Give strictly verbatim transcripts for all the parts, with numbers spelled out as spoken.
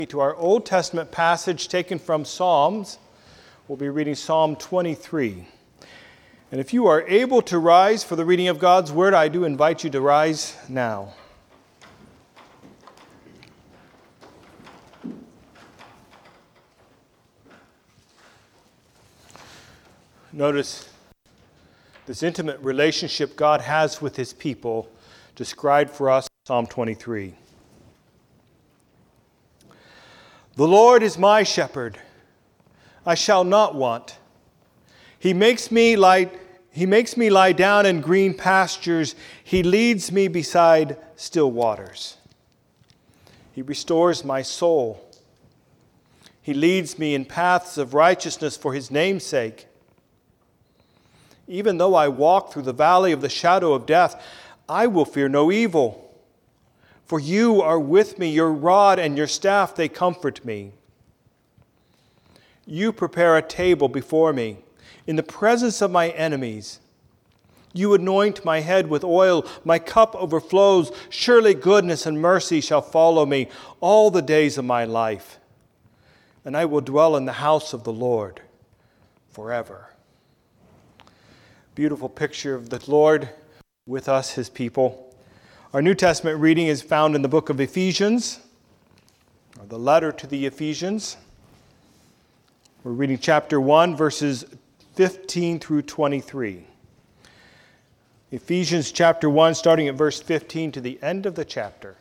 To our Old Testament passage taken from Psalms. We'll be reading Psalm twenty-three. And if you are able to rise for the reading of God's Word, I do invite you to rise now. Notice this intimate relationship God has with His people, described for us in Psalm twenty-three. The Lord is my shepherd, I shall not want. He makes me lie, he makes me lie down in green pastures. He leads me beside still waters. He restores my soul. He leads me in paths of righteousness for His name's sake. Even though I walk through the valley of the shadow of death, I will fear no evil. For you are with me, your rod and your staff, they comfort me. You prepare a table before me in the presence of my enemies. You anoint my head with oil, my cup overflows. Surely goodness and mercy shall follow me all the days of my life, and I will dwell in the house of the Lord forever. Beautiful picture of the Lord with us, His people. Our New Testament reading is found in the book of Ephesians, or the letter to the Ephesians. We're reading chapter one, verses fifteen through twenty-three. Ephesians chapter one, starting at verse fifteen to the end of the chapter.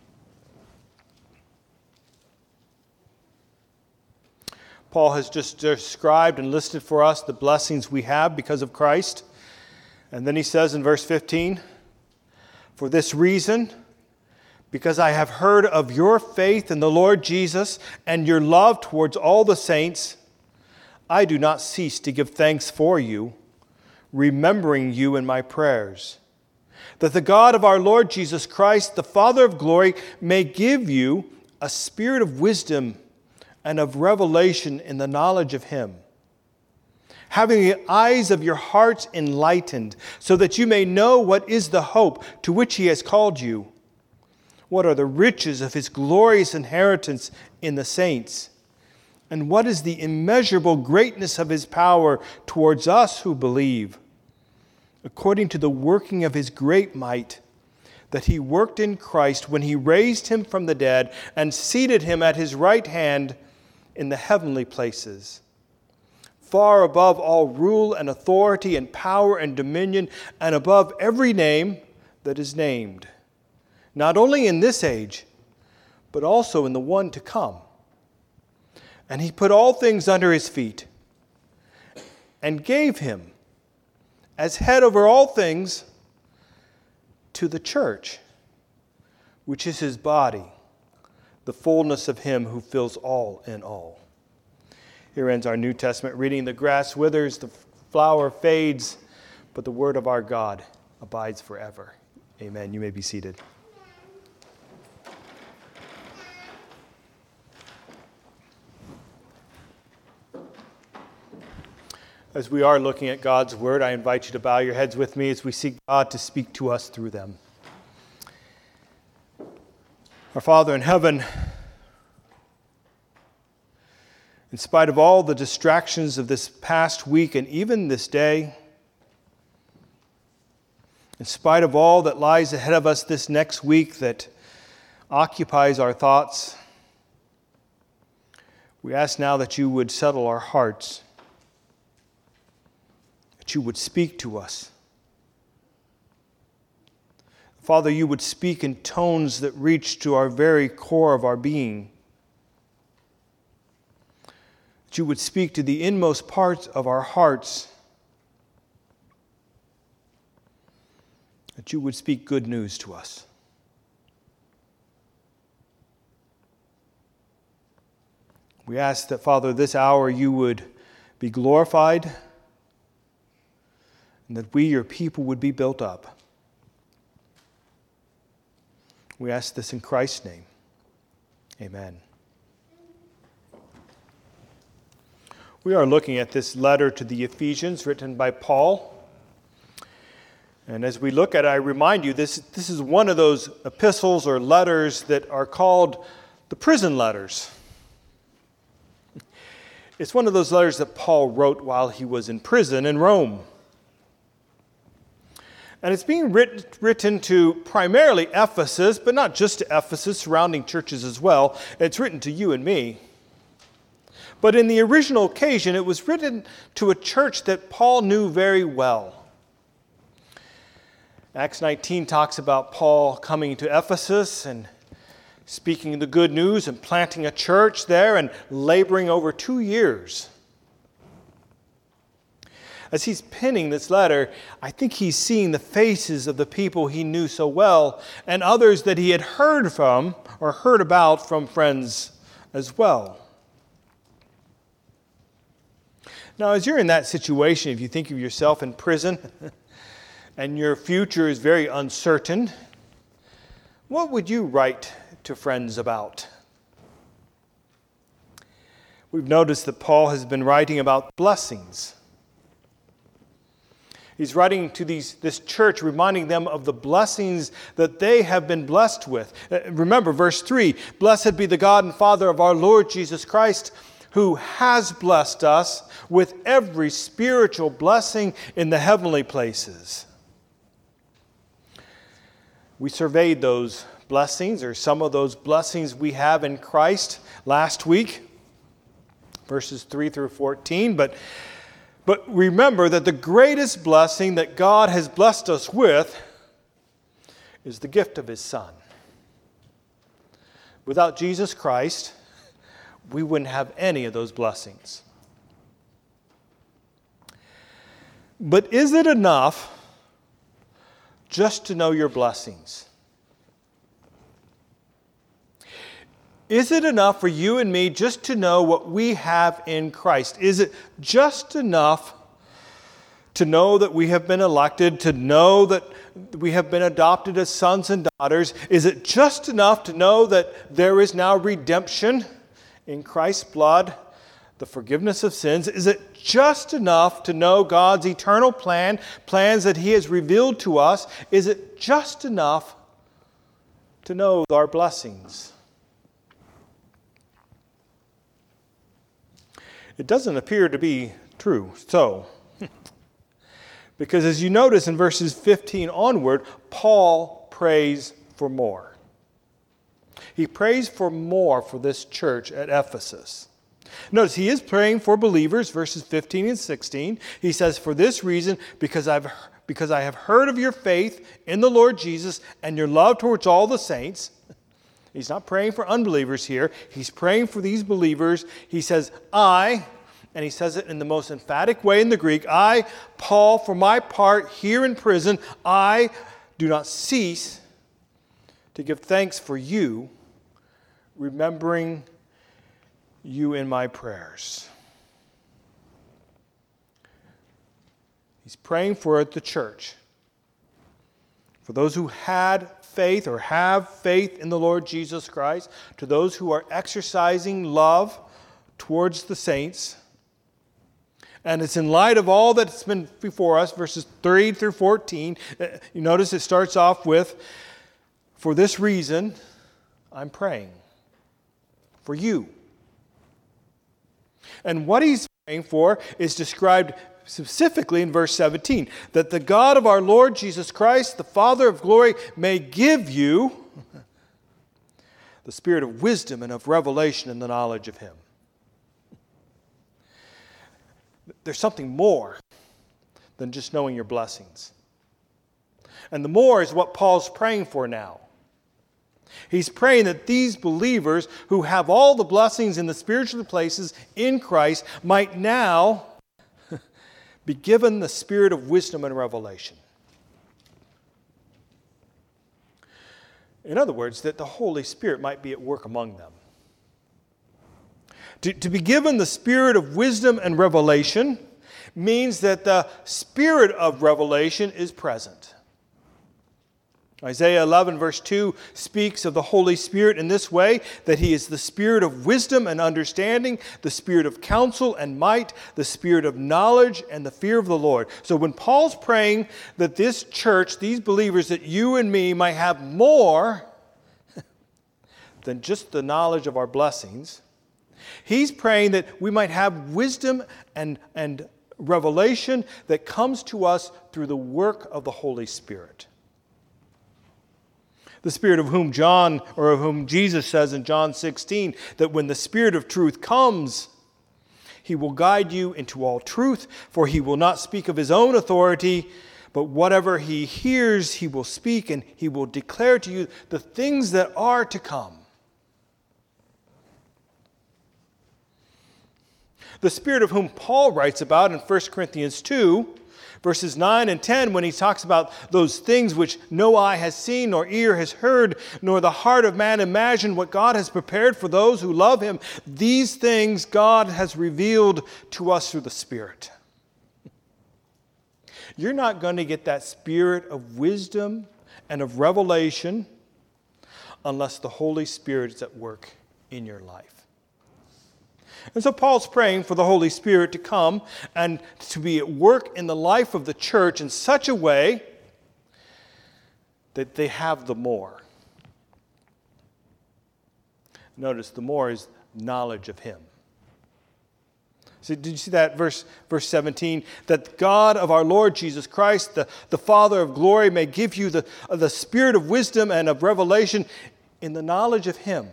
Paul has just described and listed for us the blessings we have because of Christ. And then he says in verse fifteen, for this reason, because I have heard of your faith in the Lord Jesus and your love towards all the saints, I do not cease to give thanks for you, remembering you in my prayers, that the God of our Lord Jesus Christ, the Father of glory, may give you a spirit of wisdom and of revelation in the knowledge of Him, having the eyes of your hearts enlightened, so that you may know what is the hope to which He has called you, what are the riches of His glorious inheritance in the saints, and what is the immeasurable greatness of His power towards us who believe, according to the working of His great might, that He worked in Christ when He raised Him from the dead and seated Him at His right hand in the heavenly places, far above all rule and authority and power and dominion, and above every name that is named, not only in this age, but also in the one to come. And He put all things under His feet, and gave Him, as head over all things, to the church, which is His body, the fullness of Him who fills all in all. Here ends our New Testament reading. The grass withers, the flower fades, but the word of our God abides forever. Amen. You may be seated. As we are looking at God's word, I invite you to bow your heads with me as we seek God to speak to us through them. Our Father in heaven, in spite of all the distractions of this past week and even this day, in spite of all that lies ahead of us this next week that occupies our thoughts, we ask now that you would settle our hearts, that you would speak to us. Father, you would speak in tones that reach to our very core of our being. That you would speak to the inmost parts of our hearts. That you would speak good news to us. We ask that, Father, this hour you would be glorified and that we, your people, would be built up. We ask this in Christ's name. Amen. We are looking at this letter to the Ephesians written by Paul. And as we look at it, I remind you, this, this is one of those epistles or letters that are called the prison letters. It's one of those letters that Paul wrote while he was in prison in Rome. And it's being written, written to primarily Ephesus, but not just to Ephesus, surrounding churches as well. It's written to you and me. But in the original occasion, it was written to a church that Paul knew very well. Acts nineteen talks about Paul coming to Ephesus and speaking the good news and planting a church there and laboring over two years. As he's penning this letter, I think he's seeing the faces of the people he knew so well and others that he had heard from or heard about from friends as well. Now, as you're in that situation, if you think of yourself in prison and your future is very uncertain, what would you write to friends about? We've noticed that Paul has been writing about blessings. He's writing to these, this church, reminding them of the blessings that they have been blessed with. Remember, verse three, "Blessed be the God and Father of our Lord Jesus Christ, who has blessed us with every spiritual blessing in the heavenly places." We surveyed those blessings, or some of those blessings we have in Christ last week, verses three through fourteen. But, but remember that the greatest blessing that God has blessed us with is the gift of His Son. Without Jesus Christ, we wouldn't have any of those blessings. But is it enough just to know your blessings? Is it enough for you and me just to know what we have in Christ? Is it just enough to know that we have been elected, to know that we have been adopted as sons and daughters? Is it just enough to know that there is now redemption in Christ's blood, the forgiveness of sins? Is it just enough to know God's eternal plan, plans that He has revealed to us? Is it just enough to know our blessings? It doesn't appear to be true. So, because as you notice in verses fifteen onward, Paul prays for more. He prays for more for this church at Ephesus. Notice he is praying for believers, verses fifteen and sixteen. He says, "For this reason, because I've because I have heard of your faith in the Lord Jesus and your love towards all the saints." He's not praying for unbelievers here. He's praying for these believers. He says, "I," and he says it in the most emphatic way in the Greek, "I, Paul, for my part here in prison, I do not cease to give thanks for you, remembering you in my prayers." He's praying for the church, for those who had faith or have faith in the Lord Jesus Christ, to those who are exercising love towards the saints. And it's in light of all that's been before us, verses three through fourteen. You notice it starts off with, "For this reason, I'm praying for you." And what he's praying for is described specifically in verse seventeen, "That the God of our Lord Jesus Christ, the Father of glory, may give you the spirit of wisdom and of revelation in the knowledge of Him." There's something more than just knowing your blessings. And the more is what Paul's praying for now. He's praying that these believers who have all the blessings in the spiritual places in Christ might now be given the spirit of wisdom and revelation. In other words, that the Holy Spirit might be at work among them. To, to be given the spirit of wisdom and revelation means that the spirit of revelation is present. Isaiah eleven verse two speaks of the Holy Spirit in this way, that He is the spirit of wisdom and understanding, the spirit of counsel and might, the spirit of knowledge and the fear of the Lord. So when Paul's praying that this church, these believers, that you and me might have more, than just the knowledge of our blessings. He's praying that we might have wisdom and, and revelation that comes to us through the work of the Holy Spirit. The Spirit of whom John, or of whom Jesus says in John sixteen, that when the Spirit of truth comes, He will guide you into all truth, for He will not speak of His own authority, but whatever He hears, He will speak, and He will declare to you the things that are to come. The Spirit of whom Paul writes about in First Corinthians two, verses nine and ten, when he talks about those things which no eye has seen, nor ear has heard, nor the heart of man imagined, what God has prepared for those who love Him. These things God has revealed to us through the Spirit. You're not going to get that spirit of wisdom and of revelation unless the Holy Spirit is at work in your life. And so Paul's praying for the Holy Spirit to come and to be at work in the life of the church in such a way that they have the more. Notice the more is knowledge of Him. So did you see that verse, verse seventeen? That God of our Lord Jesus Christ, the, the Father of glory, may give you the, the spirit of wisdom and of revelation in the knowledge of Him.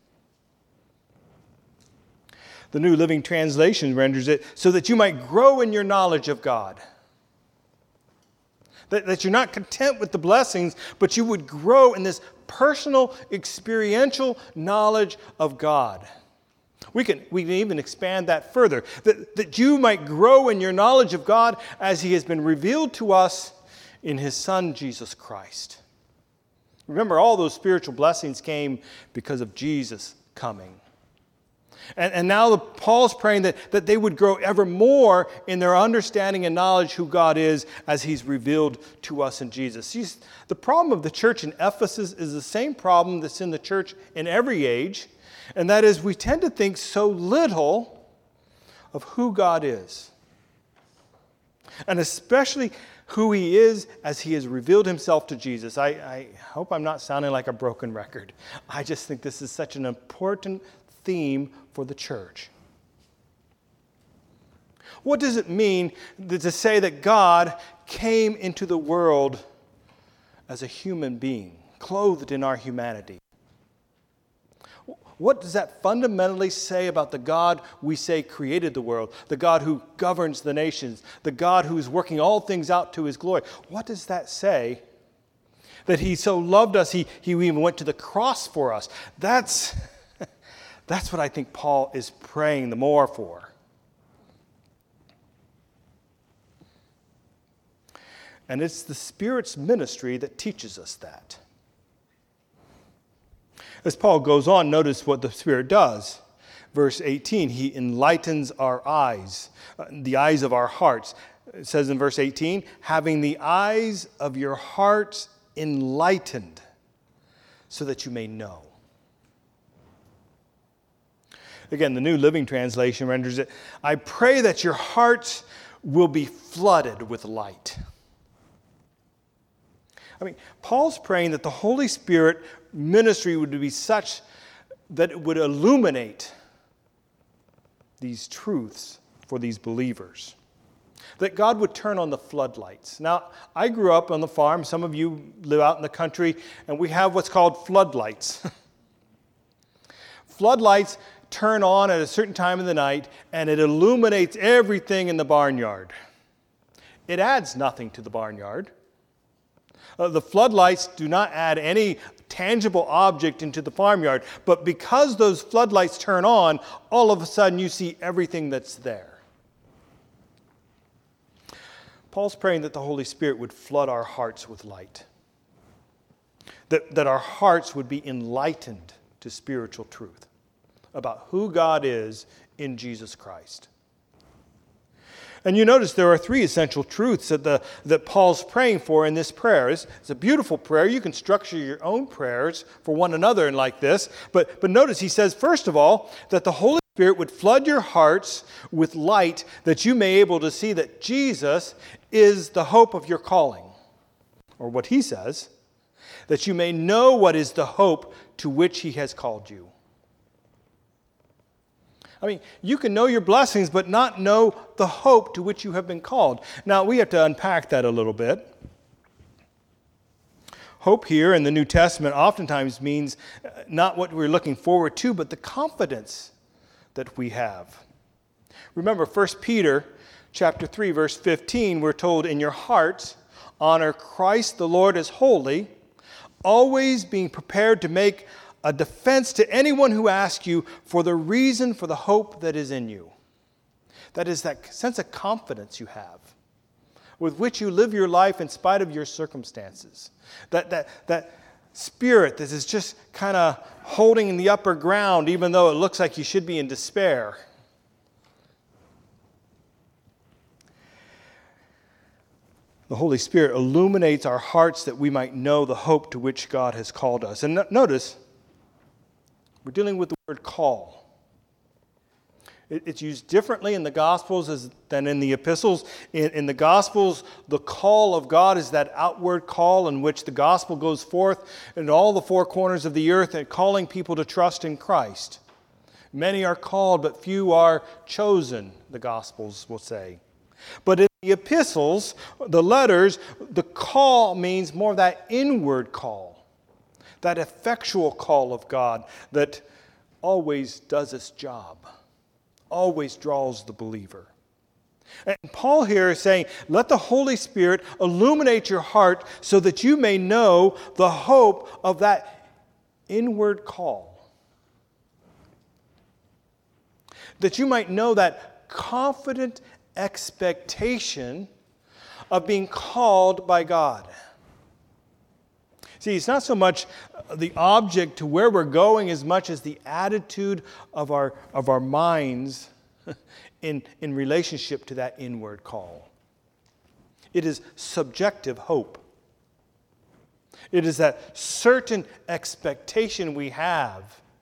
The New Living Translation renders it so that you might grow in your knowledge of God. That, that you're not content with the blessings, but you would grow in this personal, experiential knowledge of God. We can, we can even expand that further. That, that you might grow in your knowledge of God as He has been revealed to us in His Son, Jesus Christ. Remember, all those spiritual blessings came because of Jesus coming. And, and now the, Paul's praying that, that they would grow ever more in their understanding and knowledge who God is as He's revealed to us in Jesus. See, the problem of the church in Ephesus is the same problem that's in the church in every age, and that is we tend to think so little of who God is. And especially who He is as He has revealed Himself to Jesus. I, I hope I'm not sounding like a broken record. I just think this is such an important theme for the church. What does it mean to say that God came into the world as a human being, clothed in our humanity? What does that fundamentally say about the God we say created the world, the God who governs the nations, the God who is working all things out to His glory? What does that say? That He so loved us, He, he even went to the cross for us. That's... That's what I think Paul is praying the more for. And it's the Spirit's ministry that teaches us that. As Paul goes on, notice what the Spirit does. Verse eighteen, He enlightens our eyes, uh, the eyes of our hearts. It says in verse eighteen, having the eyes of your hearts enlightened so that you may know. Again, the New Living Translation renders it, I pray that your hearts will be flooded with light. I mean, Paul's praying that the Holy Spirit ministry would be such that it would illuminate these truths for these believers. That God would turn on the floodlights. Now, I grew up on the farm. Some of you live out in the country, and we have what's called floodlights. Floodlights turn on at a certain time of the night, and it illuminates everything in the barnyard. It adds nothing to the barnyard. Uh, the floodlights do not add any tangible object into the farmyard, but because those floodlights turn on, all of a sudden you see everything that's there. Paul's praying that the Holy Spirit would flood our hearts with light, that, that our hearts would be enlightened to spiritual truth about who God is in Jesus Christ. And you notice there are three essential truths that, the, that Paul's praying for in this prayer. It's, it's a beautiful prayer. You can structure your own prayers for one another and like this. But, but notice he says, first of all, that the Holy Spirit would flood your hearts with light that you may be able to see that Jesus is the hope of your calling. Or what he says, that you may know what is the hope to which he has called you. I mean, you can know your blessings, but not know the hope to which you have been called. Now, we have to unpack that a little bit. Hope here in the New Testament oftentimes means not what we're looking forward to, but the confidence that we have. Remember, First Peter chapter three, verse fifteen, we're told, in your hearts, honor Christ the Lord as holy, always being prepared to make a defense to anyone who asks you for the reason for the hope that is in you. That is that sense of confidence you have, with which you live your life in spite of your circumstances. That, that, that spirit that is just kind of holding in the upper ground, even though it looks like you should be in despair. The Holy Spirit illuminates our hearts that we might know the hope to which God has called us. And notice, we're dealing with the word call. It's used differently in the Gospels as, than in the epistles. In, in the Gospels, the call of God is that outward call in which the gospel goes forth in all the four corners of the earth and calling people to trust in Christ. Many are called, but few are chosen, the Gospels will say. But in the epistles, the letters, the call means more of that inward call. That effectual call of God that always does its job, always draws the believer. And Paul here is saying, let the Holy Spirit illuminate your heart so that you may know the hope of that inward call. That you might know that confident expectation of being called by God. See, it's not so much the object to where we're going as much as the attitude of our, of our minds in, in relationship to that inward call. It is subjective hope. It is that certain expectation we have.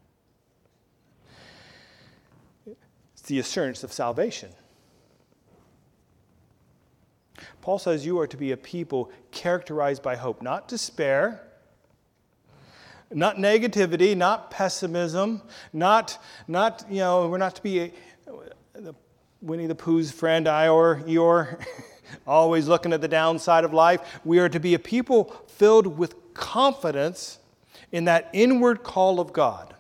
It's the assurance of salvation. Paul says you are to be a people characterized by hope, not despair, not negativity, not pessimism, not, not you know, we're not to be a, a Winnie the Pooh's friend, Eeyore, Eeyore, always looking at the downside of life. We are to be a people filled with confidence in that inward call of God.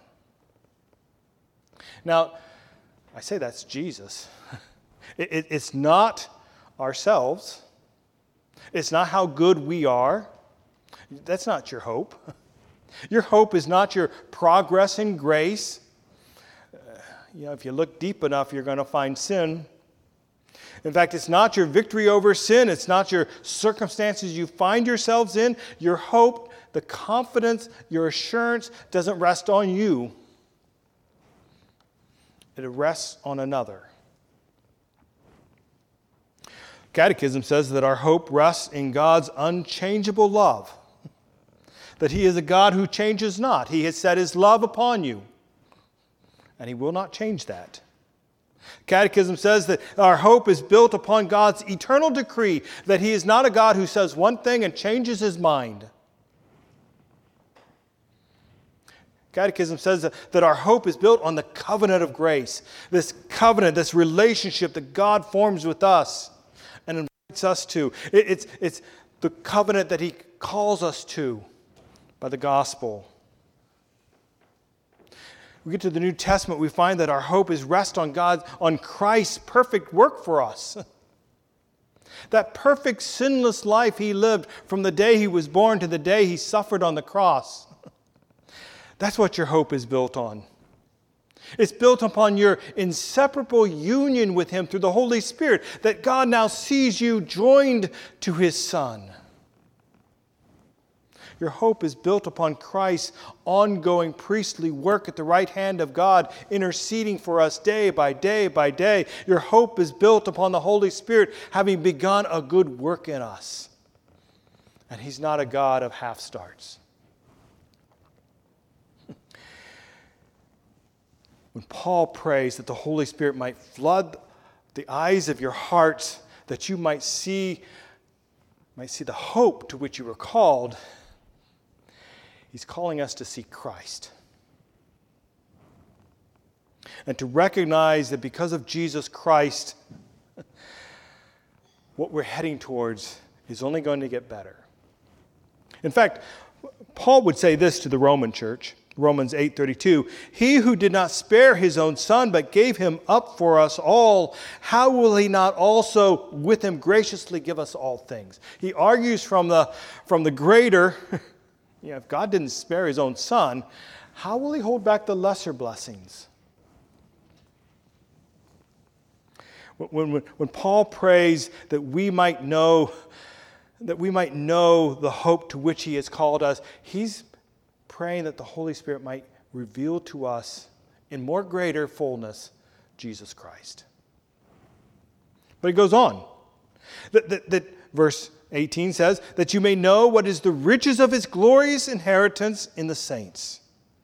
Now, I say that's Jesus. It, it, it's not ourselves. It's not how good we are. That's not your hope. Your hope is not your progress in grace. Uh, you know, if you look deep enough, you're going to find sin. In fact, it's not your victory over sin. It's not your circumstances you find yourselves in. Your hope, the confidence, your assurance doesn't rest on you. It rests on another. Catechism says that our hope rests in God's unchangeable love. That He is a God who changes not. He has set His love upon you. And He will not change that. Catechism says that our hope is built upon God's eternal decree, that He is not a God who says one thing and changes His mind. Catechism says that, that our hope is built on the covenant of grace, this covenant, this relationship that God forms with us and invites us to. It, it's, it's the covenant that He calls us to by the gospel. We get to the New Testament, we find that our hope is rest on God, on Christ's perfect work for us. That perfect sinless life He lived from the day He was born to the day He suffered on the cross. That's what your hope is built on. It's built upon your inseparable union with Him through the Holy Spirit, that God now sees you joined to His Son. Your hope is built upon Christ's ongoing priestly work at the right hand of God, interceding for us day by day by day. Your hope is built upon the Holy Spirit having begun a good work in us. And He's not a God of half starts. When Paul prays that the Holy Spirit might flood the eyes of your hearts, that you might see, might see the hope to which you were called, He's calling us to seek Christ. And to recognize that because of Jesus Christ, what we're heading towards is only going to get better. In fact, Paul would say this to the Roman church, Romans eight thirty-two, "He who did not spare his own son, but gave him up for us all, how will he not also with him graciously give us all things?" He argues from the, from the greater, you know, if God didn't spare his own son, how will he hold back the lesser blessings? When, when, when Paul prays that we might know, that we might know the hope to which he has called us, he's praying that the Holy Spirit might reveal to us in more greater fullness Jesus Christ. But it goes on. That, that, that verse eighteen says, that you may know what is the riches of his glorious inheritance in the saints.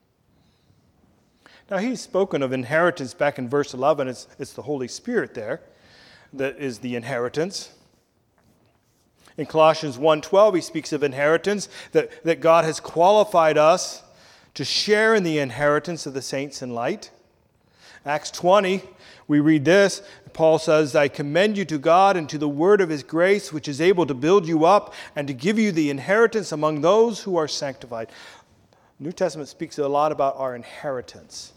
Now, he's spoken of inheritance back in verse eleven. It's, it's the Holy Spirit there that is the inheritance. In Colossians one twelve, he speaks of inheritance, that, that God has qualified us to share in the inheritance of the saints in light. Acts twenty, we read this. Paul says, "I commend you to God and to the word of his grace, which is able to build you up and to give you the inheritance among those who are sanctified." New Testament speaks a lot about our inheritance.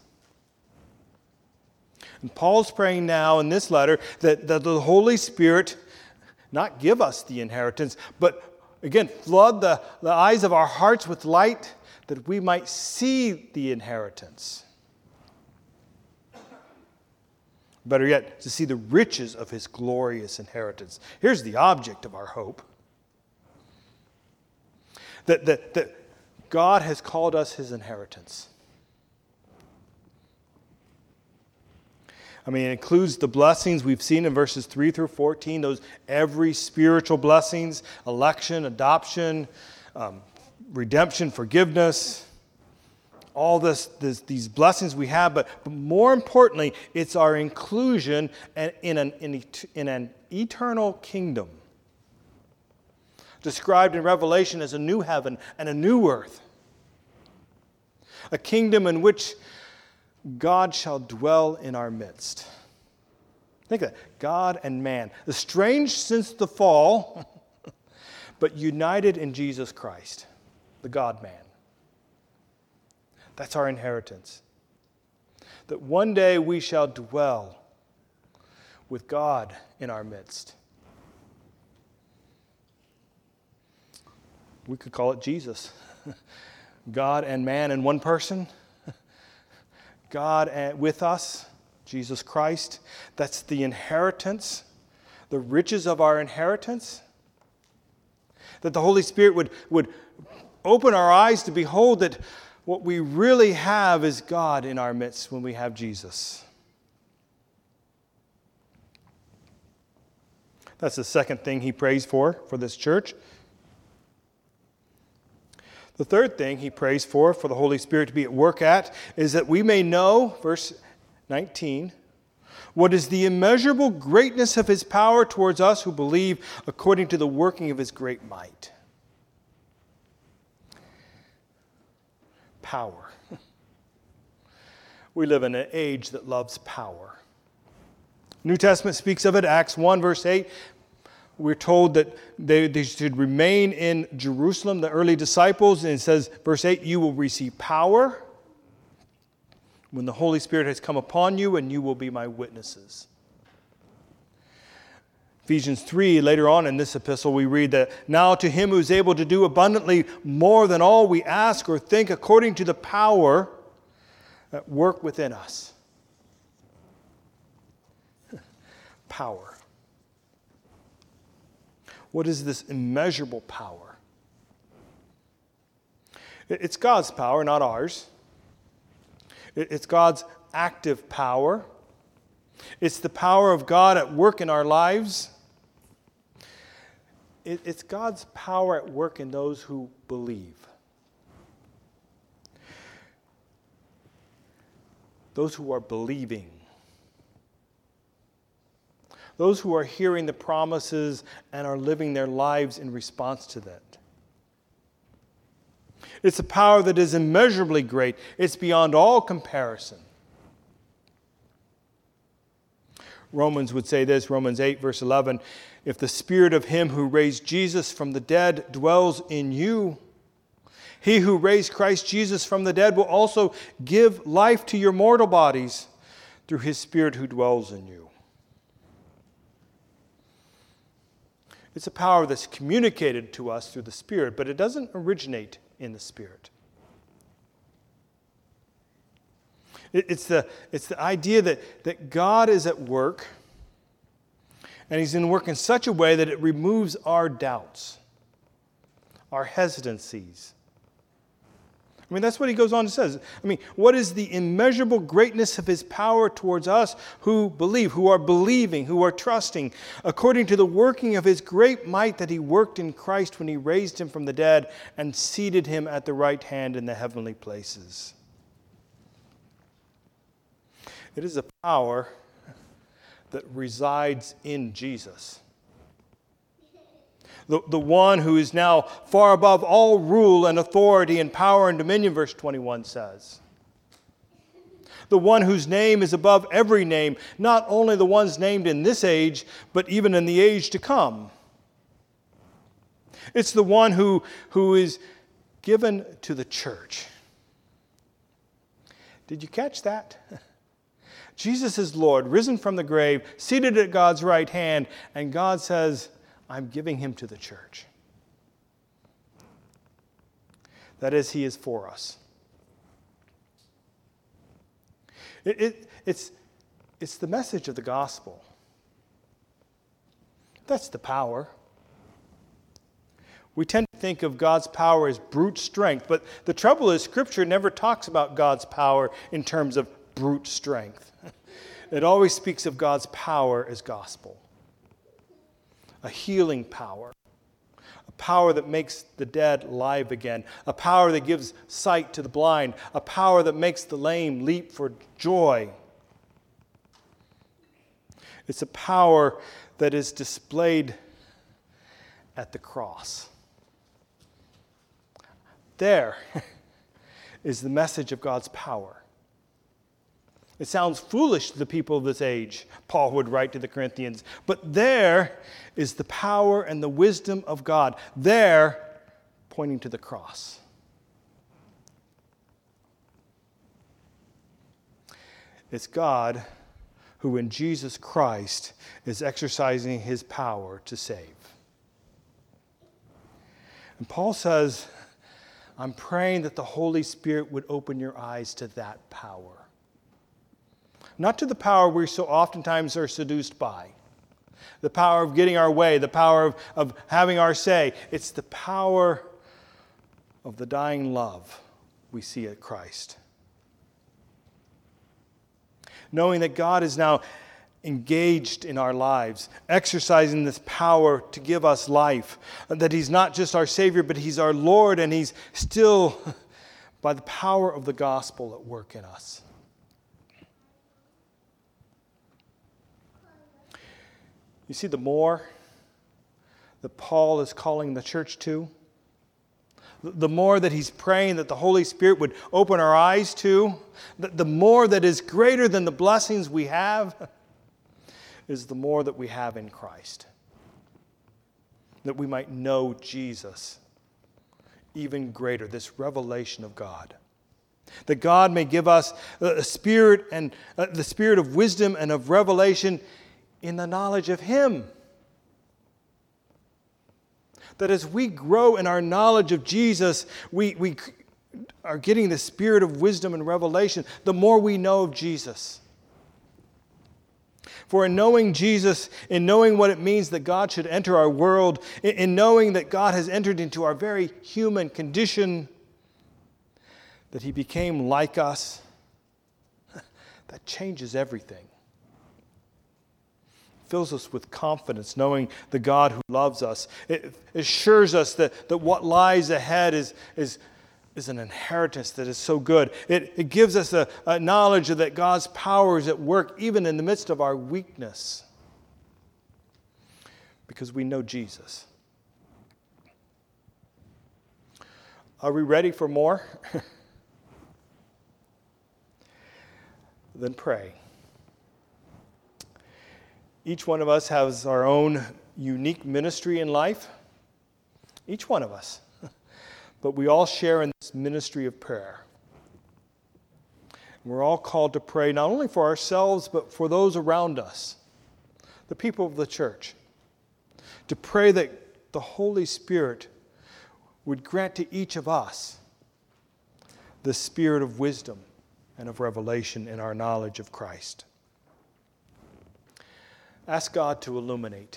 And Paul's praying now in this letter that, that the Holy Spirit not give us the inheritance, but again, flood the, the eyes of our hearts with light that we might see the inheritance. Better yet, to see the riches of his glorious inheritance. Here's the object of our hope. That, that, that God has called us his inheritance. I mean, it includes the blessings we've seen in verses three through fourteen, those every spiritual blessings, election, adoption, um, redemption, forgiveness, all this, this, these blessings we have. But, but more importantly, it's our inclusion in an, in, in an eternal kingdom, described in Revelation as a new heaven and a new earth, a kingdom in which God shall dwell in our midst. Think of that. God and man. Estranged since the fall, but united in Jesus Christ, the God-man. That's our inheritance. That one day we shall dwell with God in our midst. We could call it Jesus. God and man in one person. God with us, Jesus Christ. That's the inheritance, the riches of our inheritance. That the Holy Spirit would, would open our eyes to behold that what we really have is God in our midst when we have Jesus. That's the second thing he prays for, for this church. The third thing he prays for, for the Holy Spirit to be at work at, is that we may know, verse nineteen, what is the immeasurable greatness of his power towards us who believe according to the working of his great might. Power. We live in an age that loves power. New Testament speaks of it, Acts one, verse eight. We're told that they, they should remain in Jerusalem, the early disciples. And it says, verse eight, you will receive power when the Holy Spirit has come upon you, and you will be my witnesses. Ephesians three, later on in this epistle, we read that, now to him who is able to do abundantly more than all we ask or think, according to the power at work within us. Power. What is this immeasurable power? It's God's power, not ours. It's God's active power. It's the power of God at work in our lives. It's God's power at work in those who believe. Those who are believing. Those who are hearing the promises and are living their lives in response to that. It's a power that is immeasurably great. It's beyond all comparison. Romans would say this, Romans eight, verse eleven, if the Spirit of him who raised Jesus from the dead dwells in you, he who raised Christ Jesus from the dead will also give life to your mortal bodies through his Spirit who dwells in you. It's a power that's communicated to us through the Spirit, but it doesn't originate in the Spirit. It's the, it's the idea that, that God is at work, and he's in work in such a way that it removes our doubts, our hesitancies. I mean, that's what he goes on to say. I mean, what is the immeasurable greatness of his power towards us who believe, who are believing, who are trusting, according to the working of his great might that he worked in Christ when he raised him from the dead and seated him at the right hand in the heavenly places. It is a power that resides in Jesus. The, the one who is now far above all rule and authority and power and dominion, verse twenty-one says. The one whose name is above every name, not only the ones named in this age, but even in the age to come. It's the one who, who is given to the church. Did you catch that? Jesus is Lord, risen from the grave, seated at God's right hand, and God says, I'm giving him to the church. That is, he is for us. It, it, it's, it's the message of the gospel. That's the power. We tend to think of God's power as brute strength, but the trouble is Scripture never talks about God's power in terms of brute strength. It always speaks of God's power as gospel. A healing power. A power that makes the dead live again. A power that gives sight to the blind. A power that makes the lame leap for joy. It's a power that is displayed at the cross. There is the message of God's power. It sounds foolish to the people of this age, Paul would write to the Corinthians. But there is the power and the wisdom of God. There, pointing to the cross. It's God who in Jesus Christ is exercising his power to save. And Paul says, I'm praying that the Holy Spirit would open your eyes to that power. Not to the power we so oftentimes are seduced by. The power of getting our way, the power of, of having our say. It's the power of the dying love we see at Christ. Knowing that God is now engaged in our lives, exercising this power to give us life. That he's not just our Savior, but he's our Lord, and he's still, by the power of the gospel, at work in us. You see, the more that Paul is calling the church to, the more that he's praying that the Holy Spirit would open our eyes to, the more that is greater than the blessings we have, is the more that we have in Christ. That we might know Jesus even greater, this revelation of God. That God may give us a spirit and uh, the spirit of wisdom and of revelation in the knowledge of him. That as we grow in our knowledge of Jesus, we, we are getting the spirit of wisdom and revelation, the more we know of Jesus. For in knowing Jesus, in knowing what it means that God should enter our world, in, in knowing that God has entered into our very human condition, that he became like us, that changes everything. Fills us with confidence, knowing the God who loves us. It assures us that, that what lies ahead is, is, is an inheritance that is so good. It, it gives us a, a knowledge that God's power is at work even in the midst of our weakness. Because we know Jesus. Are we ready for more? Then pray. Each one of us has our own unique ministry in life. Each one of us. But we all share in this ministry of prayer. We're all called to pray not only for ourselves, but for those around us, the people of the church. To pray that the Holy Spirit would grant to each of us the spirit of wisdom and of revelation in our knowledge of Christ. Ask God to illuminate.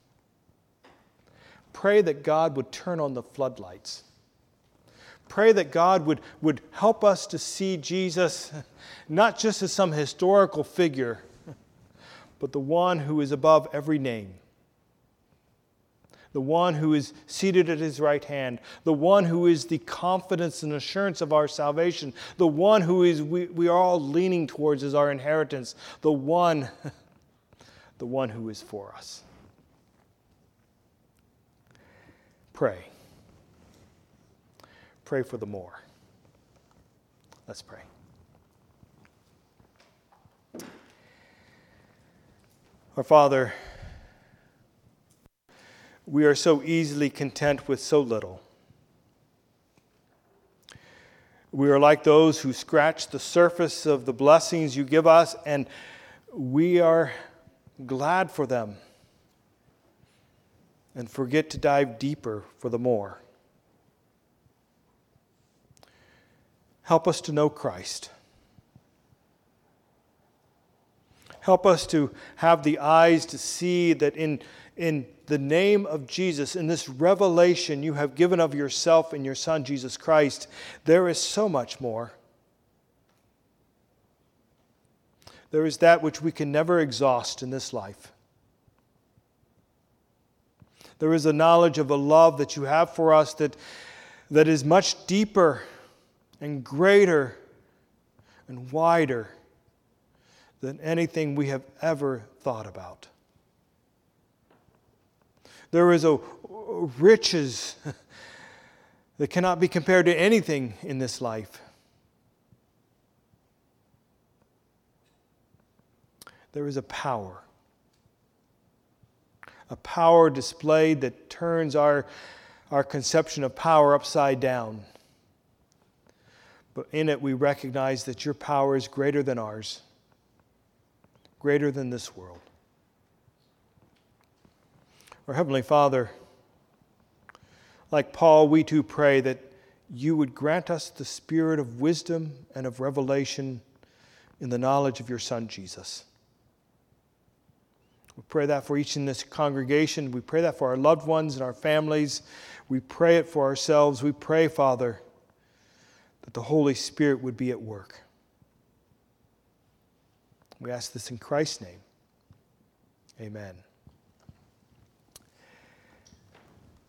Pray that God would turn on the floodlights. Pray that God would, would help us to see Jesus not just as some historical figure, but the one who is above every name. The one who is seated at his right hand, the one who is the confidence and assurance of our salvation, the one who is we, we are all leaning towards as our inheritance, the one, the one who is for us. Pray. Pray for the more. Let's pray. Our Father, we are so easily content with so little. We are like those who scratch the surface of the blessings you give us, and we are glad for them and forget to dive deeper for the more. Help us to know Christ. Help us to have the eyes to see that in, in the name of Jesus, in this revelation you have given of yourself and your Son, Jesus Christ, there is so much more. There is that which we can never exhaust in this life. There is a knowledge of a love that you have for us that, that is much deeper and greater and wider than anything we have ever thought about. There is a riches that cannot be compared to anything in this life. There is a power. A power displayed that turns our, our conception of power upside down. But in it we recognize that your power is greater than ours, greater than this world. Our Heavenly Father, like Paul, we too pray that you would grant us the spirit of wisdom and of revelation in the knowledge of your Son, Jesus. We pray that for each in this congregation. We pray that for our loved ones and our families. We pray it for ourselves. We pray, Father, that the Holy Spirit would be at work. We ask this in Christ's name. Amen.